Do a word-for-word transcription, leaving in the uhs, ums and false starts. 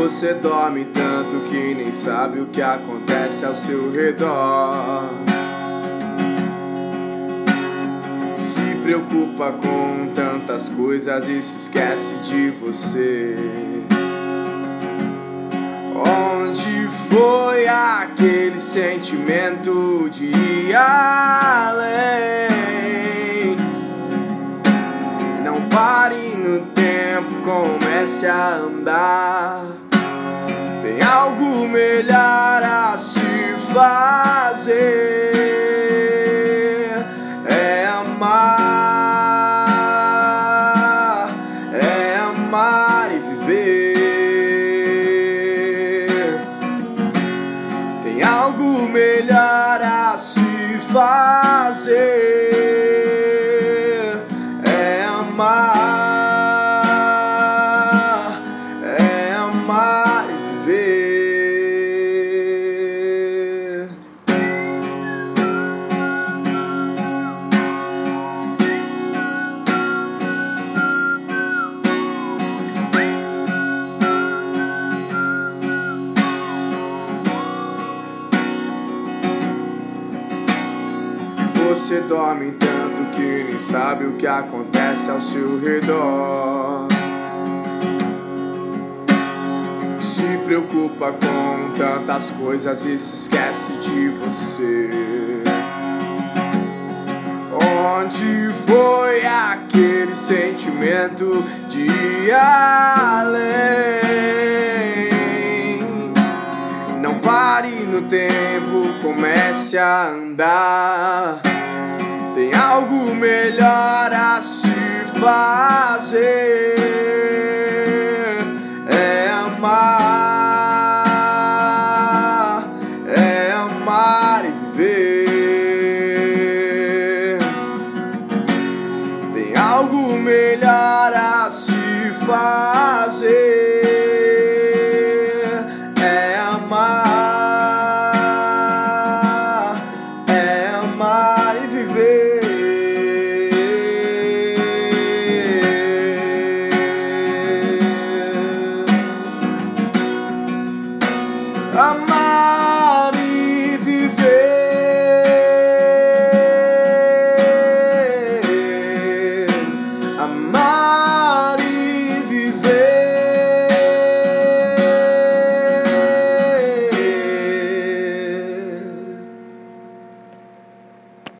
Você dorme tanto que nem sabe o que acontece ao seu redor. Se preocupa com tantas coisas e se esquece de você. Onde foi aquele sentimento de ir além? Não pare no tempo, comece a andar. Tem algo melhor a se fazer. É amar, é amar e viver. Tem algo melhor a se fazer. É amar, é amar e viver. Você dorme tanto que nem sabe o que acontece ao seu redor. Se preocupa com tantas coisas e se esquece de você. Onde foi aquele sentimento de ir além? Não pare no tempo, comece a andar. Tem algo melhor a se fazer. É amar, é amar e viver. Tem algo melhor a se fazer.